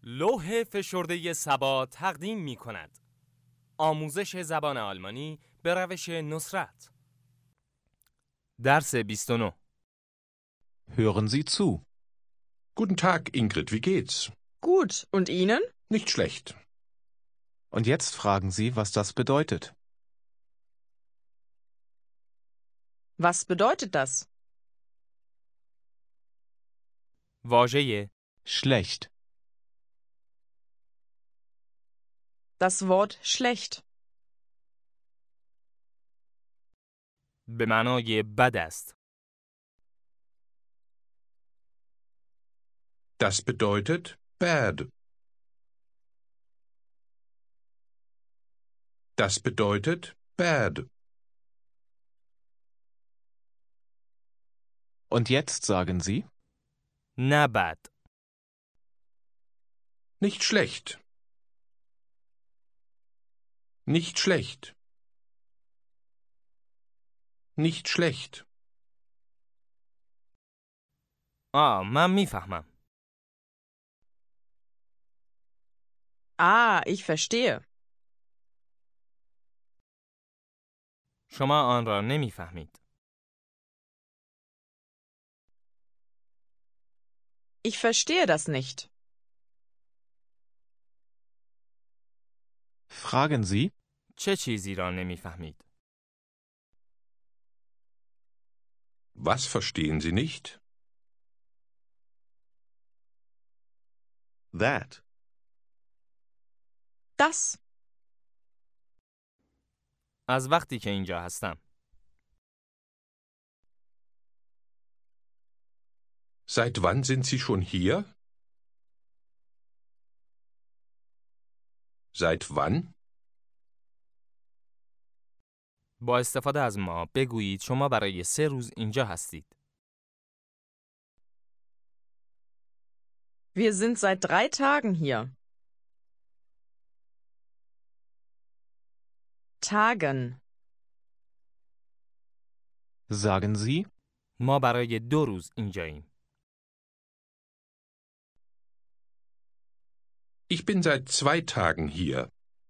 لوح فشرده سبا تقدیم می کند. آموزش زبان آلمانی به روش نصرت. درس 29. Hören Sie zu. Guten Tag, Ingrid, wie geht's? Gut, und Ihnen? Nicht schlecht. Und jetzt fragen Sie, was das bedeutet. Was bedeutet das? واژه Schlecht. Das Wort schlecht. به معنای بد است. Das bedeutet bad. Das bedeutet bad. Und jetzt sagen Sie, نه بد. Nicht schlecht. Nicht schlecht. Nicht schlecht. من میفهمم. Ah, ich verstehe. شما آن را نمیفهمید. Ich verstehe das nicht. fragen Sie, چه چیزی را نمیفهمید؟ Was verstehen Sie nicht? That. Das. از وقتی که اینجا هستم. Seit wann sind Sie schon hier? Seit wann? با استفاده از ما بگویید شما برای 3 روز اینجا هستید. Wir sind seit 3 Tagen hier. Tagen. sagen Sie, ما برای 2 روز اینجاییم. Ich bin seit 2 Tagen hier.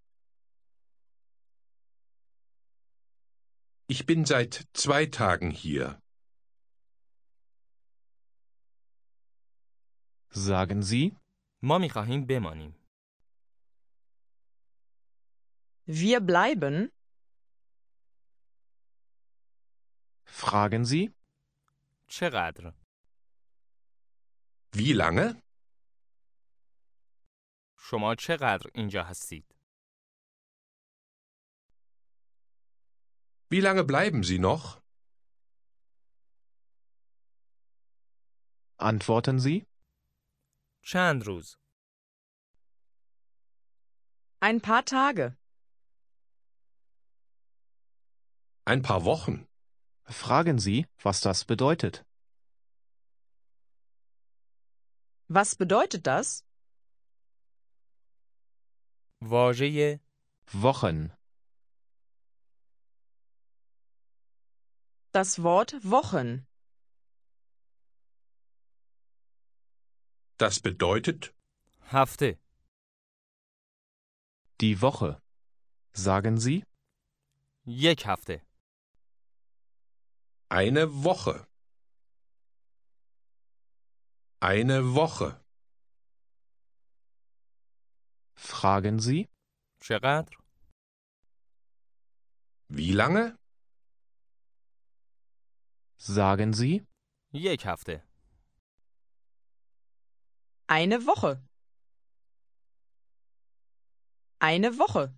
Ich bin seit 2 Tagen hier. sagen Sie, ما میخواهیم بمانیم. Wir bleiben. fragen Sie, چقدر؟ Wie lange? شما چقدر اینجا هستید؟ Wie lange bleiben Sie noch? antworten Sie, چند روز؟ Ein paar Tage. Ein paar Wochen. fragen Sie, was das bedeutet. Was bedeutet das? واژه Wochen, Das Wort Wochen. Das bedeutet هفته. die Woche. Sagen Sie, 1 هفته. eine Woche. Eine Woche. fragen Sie, چقدر؟ Wie lange? sagen Sie, 1 هفته. Eine Woche. Eine Woche.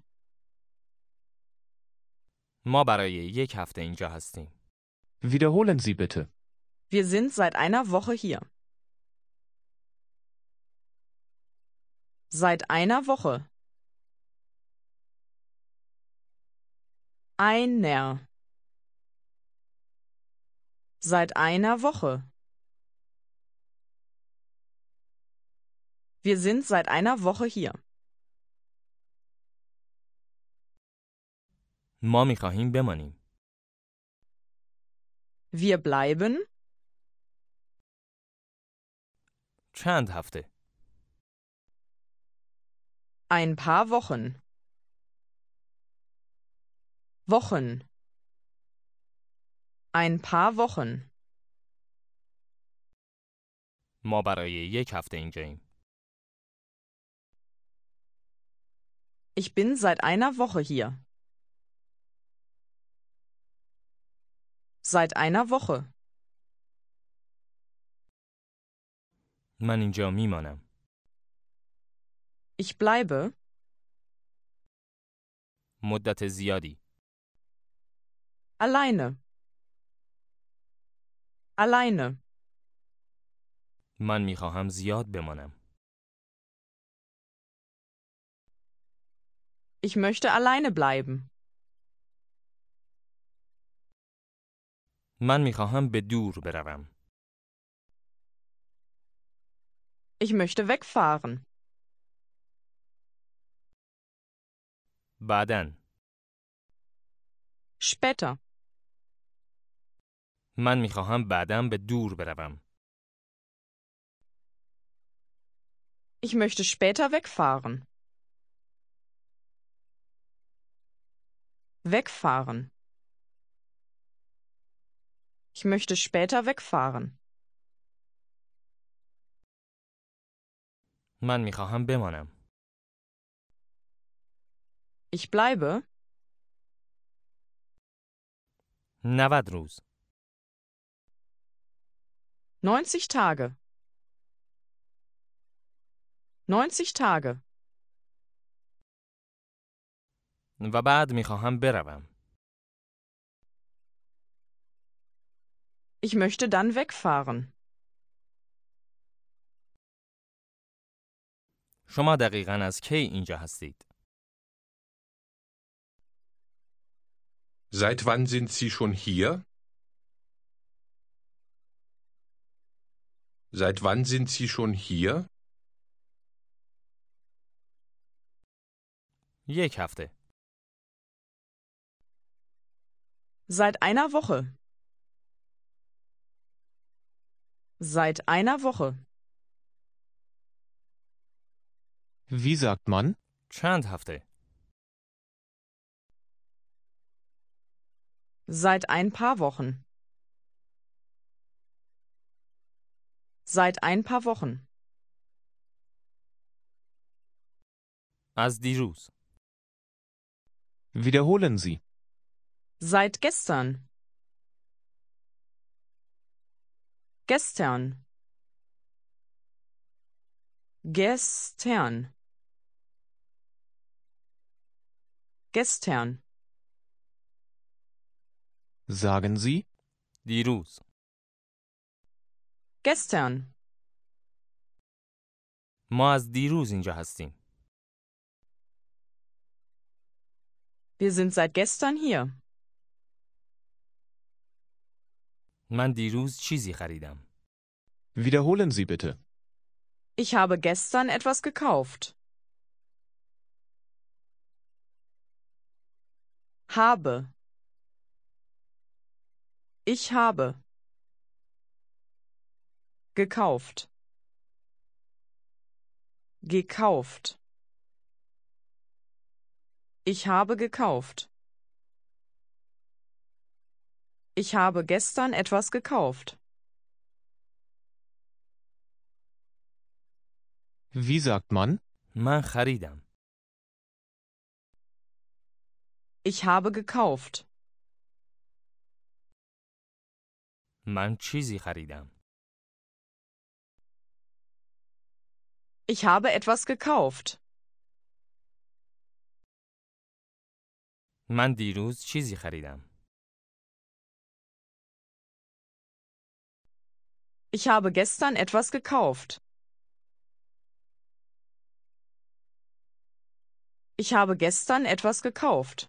ما برای 1 هفته اینجا هستیم. wiederholen Sie bitte. Wir sind seit einer Woche hier. Seit einer Woche. Einer. Seit einer Woche. Wir sind seit einer Woche hier. ما میخواهیم بمانیم. Wir bleiben. چند هفته؟ Ein paar Wochen. Wochen. Ein paar Wochen. ما برای 1 هفته اینجاییم. Ich bin seit einer Woche hier. Seit einer Woche. من اینجا میمانم. Ich bleibe. مدت زیادی. Alleine. Alleine. من میخواهم زیاد بمانم. Ich möchte alleine bleiben. من میخواهم به دور بروم. Ich möchte wegfahren. بعدن. Später. من میخواهم بعداً به دور بروم. Ich möchte später wegfahren. Wegfahren. Ich möchte später wegfahren. من میخواهم بمانم. Ich bleibe. 90 روز. 90 Tage. 90 Tage. و بعد میخواهم بروم. Ich möchte dann wegfahren. شما دقیقاً از کی اینجا هستید؟ Seit wann sind Sie schon hier? Seit wann sind Sie schon hier? 1 هفته. Seit einer Woche. Seit einer Woche. Wie sagt man? چند هفته؟ Seit ein paar Wochen. Seit ein paar Wochen. از دیروز. Wiederholen Sie. Seit gestern. Gestern. Gestern. Gestern. Sagen Sie? دیروز. Gestern. ما از دیروز اینجا هستیم. Wir sind seit gestern hier. من دیروز چیزی خریدم. Wiederholen Sie bitte. Ich habe gestern etwas gekauft. Habe. Ich habe. Gekauft. Gekauft. Ich habe gekauft. Ich habe gestern etwas gekauft. Wie sagt man? من خریدم. Ich habe gekauft. من چیزی خریدم. Ich habe etwas gekauft. من دیروز چیزی خریدم. Ich habe gestern etwas gekauft. Ich habe gestern etwas gekauft.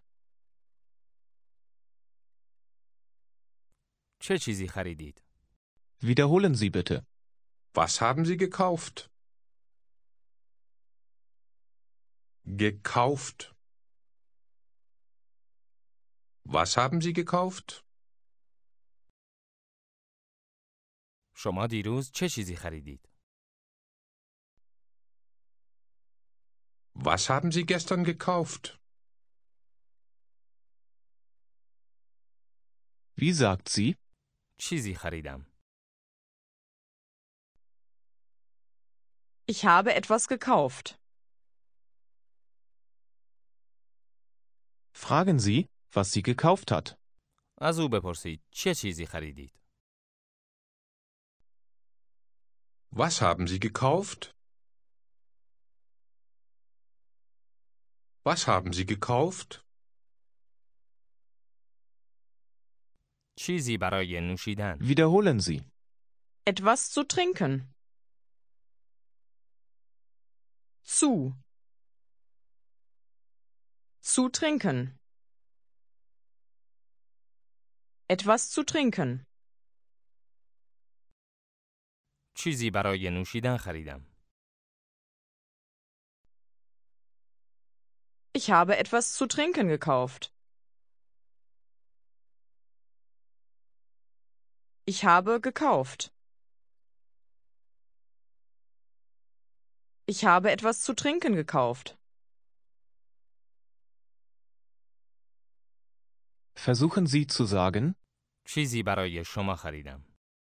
چه چیزی خریدید؟ Wiederholen Sie bitte. Was haben Sie gekauft? Gekauft. Was haben Sie gekauft? شما دیروز چه چیزی خریدید؟ Was haben Sie gestern gekauft? Wie sagt sie? چیزی خریدم. Ich habe etwas gekauft. Fragen Sie, was sie gekauft hat. از او بپرسید چه چیزی خریدید؟ Was haben Sie gekauft? Was haben Sie gekauft? چیزی برای نوشیدن. Wiederholen Sie. Etwas zu trinken. Zu. Zu trinken. Etwas zu trinken. چیزی برای نوشیدن خریدم. Ich habe etwas zu trinken gekauft. Ich habe gekauft. Ich habe etwas zu trinken gekauft. Versuchen Sie zu sagen, چیزی برای شما خریدم.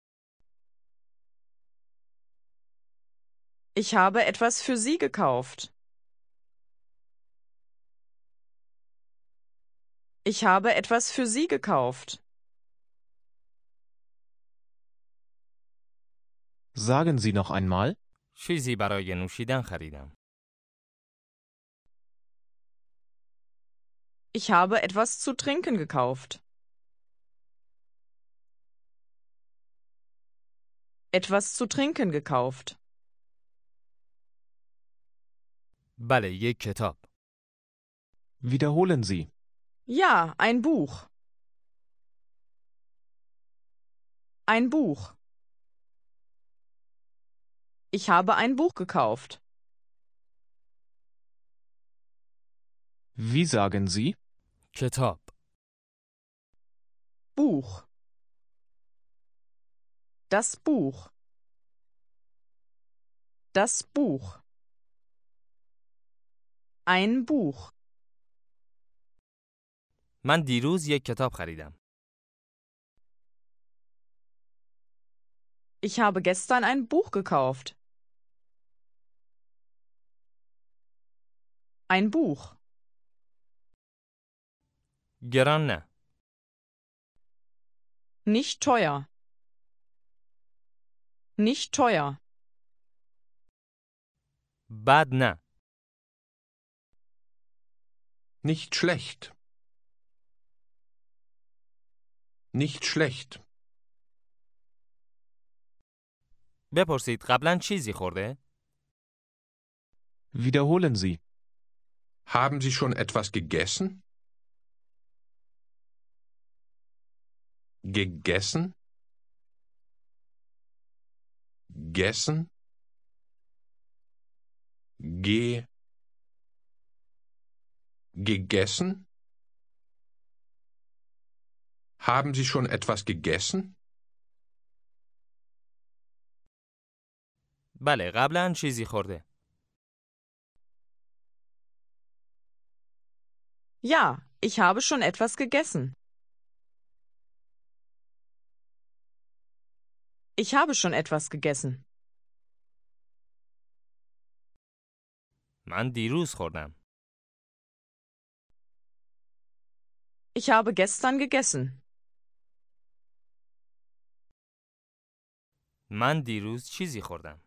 Ich habe etwas für Sie gekauft. Ich habe etwas für Sie gekauft. sagen Sie noch einmal, چیزی برای نوشیدن خریدم. Ich habe etwas zu trinken gekauft. Etwas zu trinken gekauft. بله، یک کتاب. wiederholen Sie. Ja, ein Buch. Ein Buch. Ich habe ein Buch gekauft. Wie sagen Sie? کتاب. Buch. Das Buch. Das Buch. Ein Buch. من دیروز یک کتاب خریدم. Ich habe gestern ein Buch gekauft. Ein Buch. گران نه. Nicht teuer. Nicht teuer. بد نه. Nicht schlecht. Nicht schlecht. بپرسید قبلا چیزی خورده؟ Wiederholen Sie. Haben Sie schon etwas gegessen? Gegessen? Gessen? Gegessen? Haben Sie schon etwas gegessen? بله، قبلا چیزی خورده. Ja, ich habe schon etwas gegessen. Ich habe schon etwas gegessen. من دیروز خوردم. Ich habe gestern gegessen. من دیروز چیزی خوردم.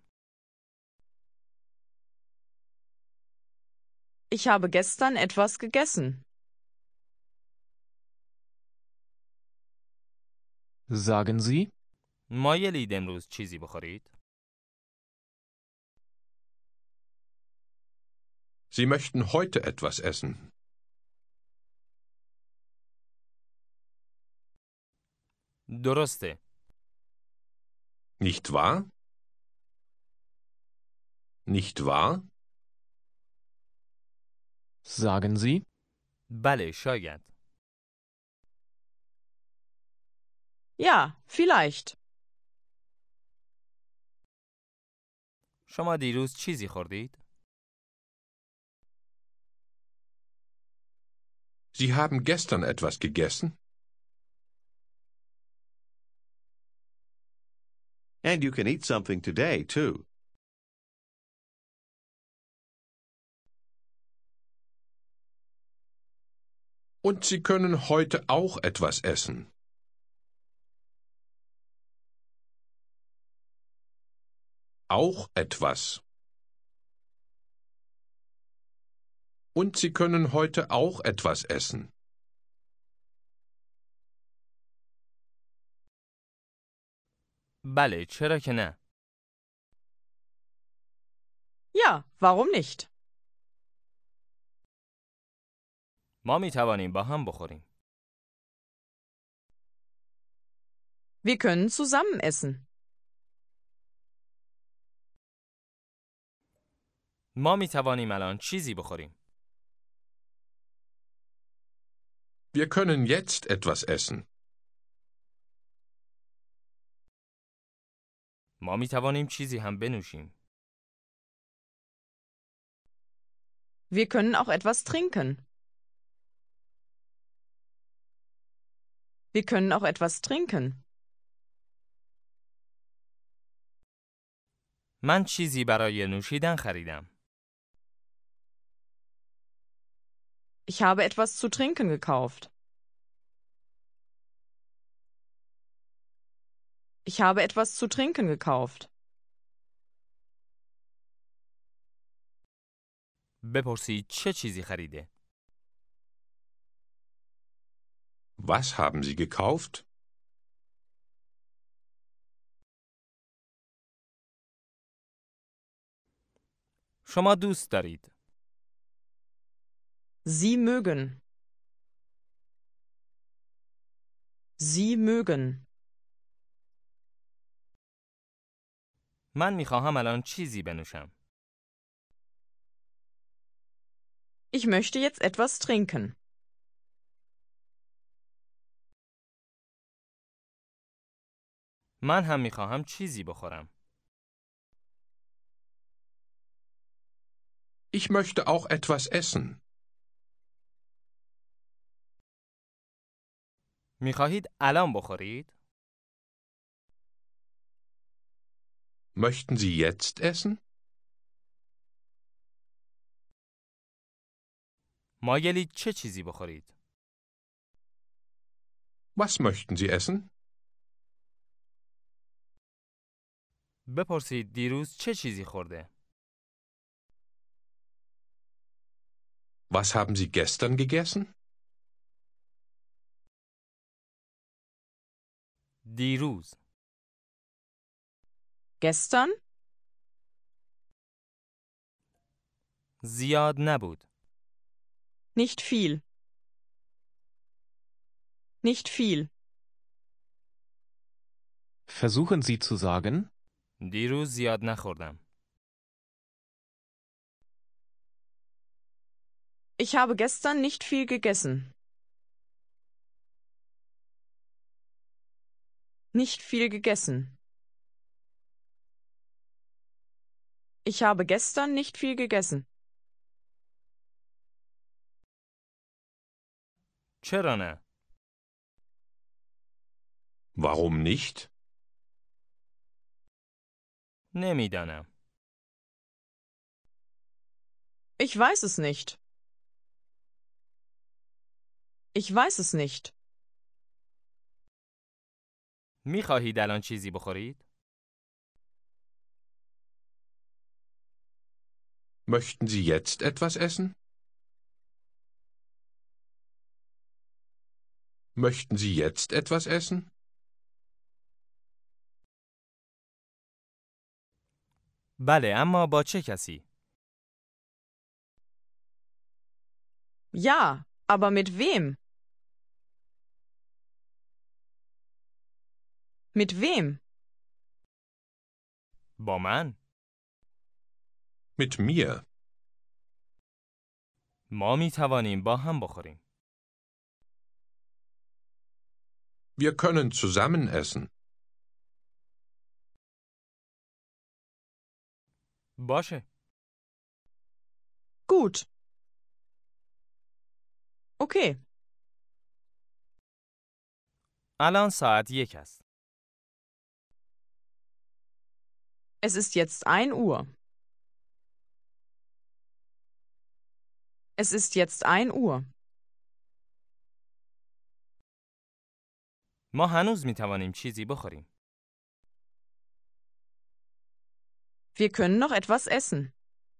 Ich habe gestern etwas gegessen. Sagen Sie? مایلید امروز چیزی بخورید؟ Sie möchten heute etwas essen. درسته. Nicht wahr? Nicht wahr? Sagen Sie? بله، شاید. Ja, vielleicht. شما دیروز چیزی خوردید؟ Sie haben gestern etwas gegessen? And you can eat something today, too. Und Sie können heute auch etwas essen. Auch etwas. Und Sie können heute auch etwas essen. بله، چرا که نه؟ Ja, warum nicht? ما می توانیم با هم بخوریم. Wir können zusammen essen. ما می توانیم الان چیزی بخوریم. Wir können jetzt etwas essen. ما می توانیم چیزی هم بنوشیم. Wir können auch etwas trinken. Wir können auch etwas trinken. من چیزی برای نوشیدن خریدم. Ich habe etwas zu trinken gekauft. Ich habe etwas zu trinken gekauft. بپرسید چه چیزی خریده؟ Was haben Sie gekauft? شما دوست دارید. Sie mögen. Sie mögen. من می خواهم الان چیزی بنوشم. Ich möchte jetzt etwas trinken. من هم می خواهم چیزی بخورم. Ich möchte auch etwas essen. می خواهید الان بخورید؟ Möchten Sie jetzt essen? مایلید چه چیزی بخورید؟ Was möchten Sie essen? بپرسید دیروز چه چیزی خورده؟ Was haben Sie gestern gegessen? دیروز. Gestern? زیاد نبود. Nicht viel. Nicht viel. Versuchen Sie zu sagen, دیروز زیاد نخوردم. Ich habe gestern nicht viel gegessen. Nicht viel gegessen. Ich habe gestern nicht viel gegessen. چرا نه؟ Warum nicht? نمیدانم. Ich weiß es nicht. Ich weiß es nicht. می خواهید الان چیزی بخورید؟ Möchten Sie jetzt etwas essen? Möchten Sie jetzt etwas essen? بله، اما با چه کسی؟ Ja, aber mit wem? Mit wem? با من. Mit mir. ما می توانیم با هم بخوریم. Wir können zusammen essen. باشه. Gut. Okay. الان ساعت 1 است. Es ist jetzt 1 Uhr. Es ist jetzt 1 Uhr. ما هنوز می توانیم چیزی بخوریم. Wir können noch etwas essen.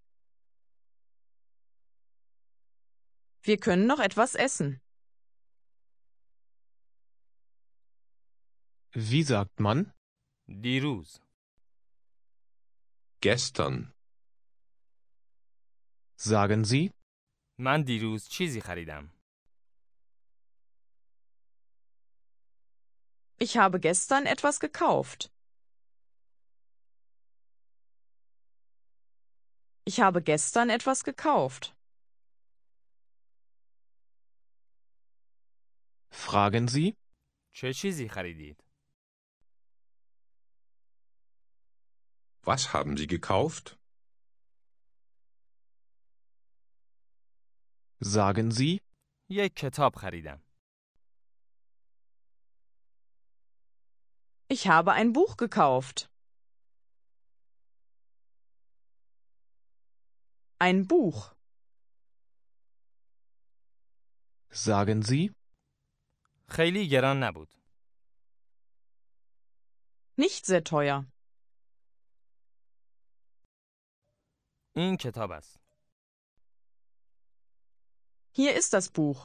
Wir können noch etwas essen. Wie sagt man? دیروز. Gestern. Sagen Sie? من دیروز چیزی خریدم. Ich habe gestern etwas gekauft. Ich habe gestern etwas gekauft. Fragen Sie? چه چیزی خریدید؟ Was haben Sie gekauft? Sagen Sie? یک کتاب خریدم. Ich habe ein Buch gekauft. Ein Buch. Sagen Sie? خیلی گران نبود. Nicht sehr teuer. این کتاب است. Hier ist das Buch.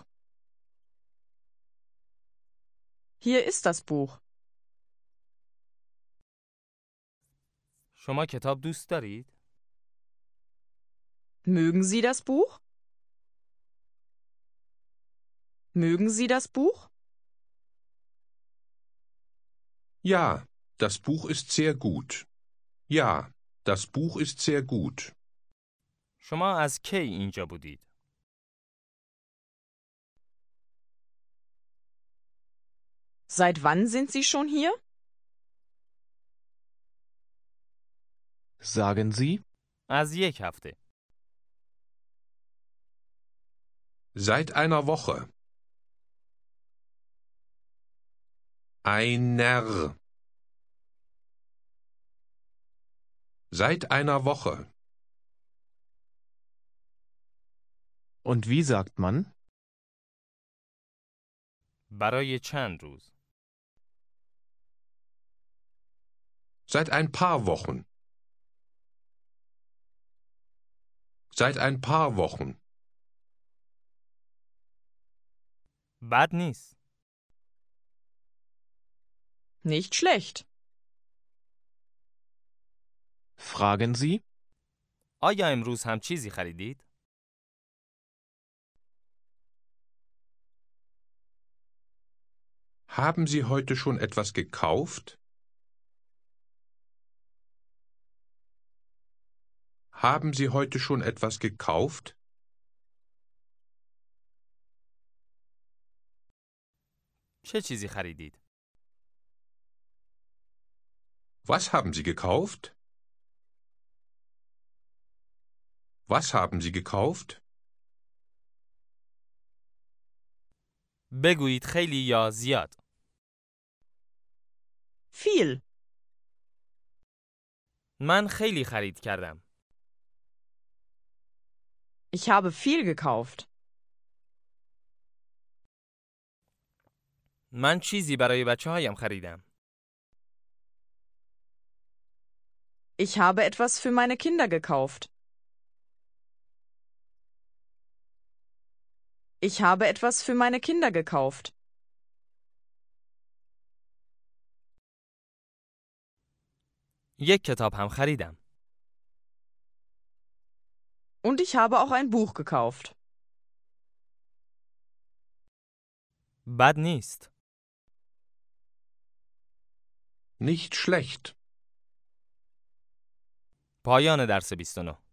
Hier ist das Buch. شما کتاب دوست دارید؟ Mögen Sie das Buch? Mögen Sie das Buch? Ja, das Buch ist sehr gut. Ja, das Buch ist sehr gut. شما از کی اینجا بودید؟ Seit wann sind Sie schon hier? Sagen Sie? از یک هفته. Seit einer Woche. Einer. Seit einer Woche. Und wie sagt man? برای چند روز. Seit ein paar Wochen. Seit ein paar Wochen. بد نیست. Nicht schlecht. Fragen Sie? آیا امروز هم چیزی خریدید؟ Haben Sie heute schon etwas gekauft? Haben Sie heute schon etwas gekauft? چه چیزی خریدید؟ Was haben Sie gekauft? Was haben Sie gekauft? بگویید خیلی یا زیاد. Viel. من خیلی خرید کردم. Ich habe viel gekauft. من چیزی برای بچه هایم خریدم. Ich habe etwas für meine Kinder gekauft. Ich habe etwas für meine Kinder gekauft. یک کتاب هم خریدم. Und ich habe auch ein Buch gekauft. بد نیست. Nicht schlecht. پایان درس 29.